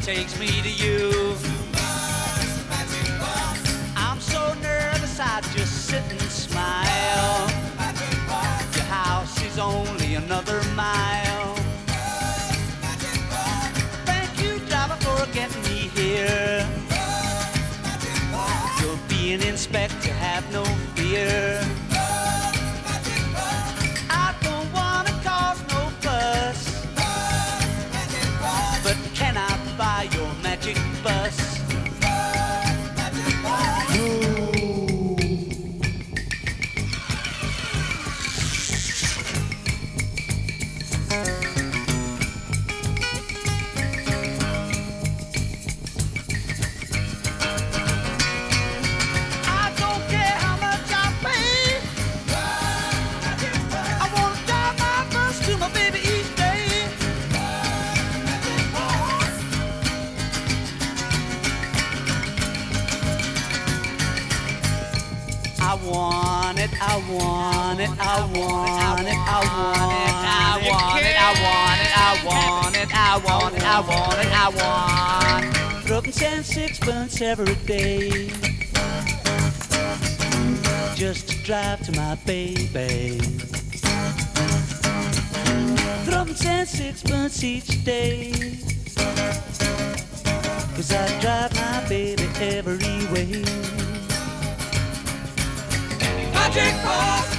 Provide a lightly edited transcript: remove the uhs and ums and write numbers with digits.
takes me to you. I'm so nervous I just sit and smile. Your house is only another mile. Thank you, driver, for getting me here. You'll be an inspector, have no fear. I don't wanna cause no fuss, but can I buy your magic bus? I want it, I want it, I want it, I want it, I want it, I want it, I want it, I want it, I want it. Rubbing 10 sixpence every day, just to drive to my baby. Rubbing 10 sixpence each day, 'cause I drive my baby every way. Magic Bus.